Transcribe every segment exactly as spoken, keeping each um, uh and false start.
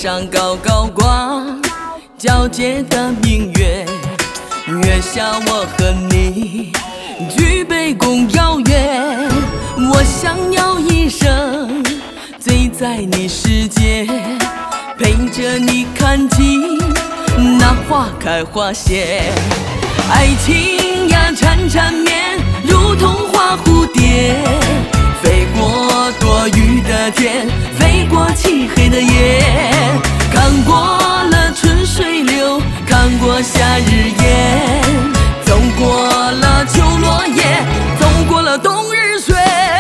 上高高挂皎洁的明月，月下我和你举杯共邀月。我想要一生醉在你世界，陪着你看尽那花开花谢。爱情呀缠缠绵，如同花蝴蝶，飞过多雨的天，飞过漆黑的夜，看过了春水流，看过夏日炎，走过了秋落叶，走过了冬日雪。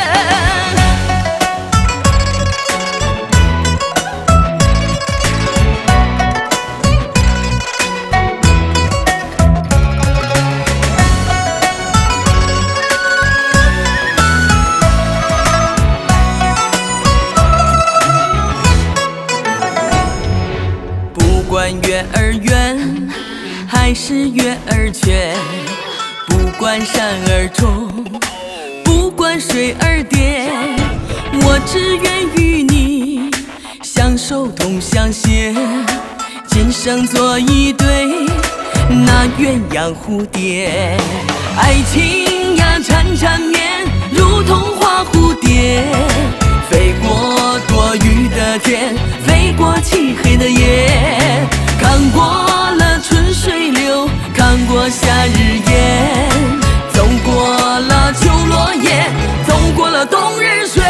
不管月儿圆还是月儿缺，不管山儿重，不管水儿叠，我只愿与你相守同相携，今生做一对那鸳鸯蝴蝶。爱情呀缠缠绵，如同花蝴蝶，飞过多雨的天，飞过漆黑的夜，看过了春水流，看过夏日炎，走过了秋落叶，走过了冬日雪。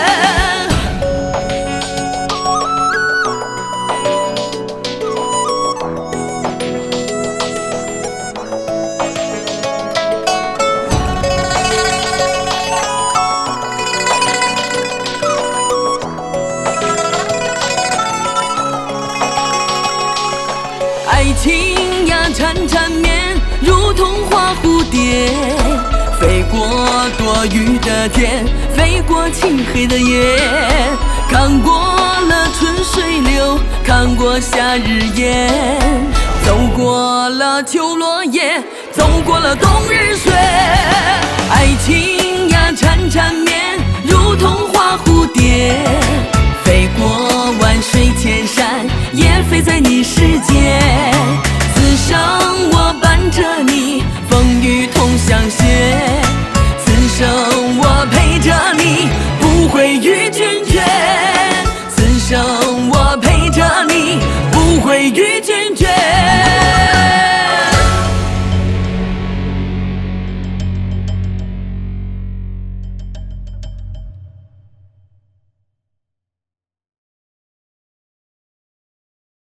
爱情呀缠缠绵，如同花蝴蝶，飞过多雨的天，飞过漆黑的夜，看过了春水流，看过夏日炎，走过了秋落叶，走过了冬日雪。爱情呀缠缠绵，如同花蝴蝶，飞过万水千山，也飞在你世界。此生我伴着你，风雨同相携，此生我陪着你，不会与君绝。此生我陪着你，不会与君绝。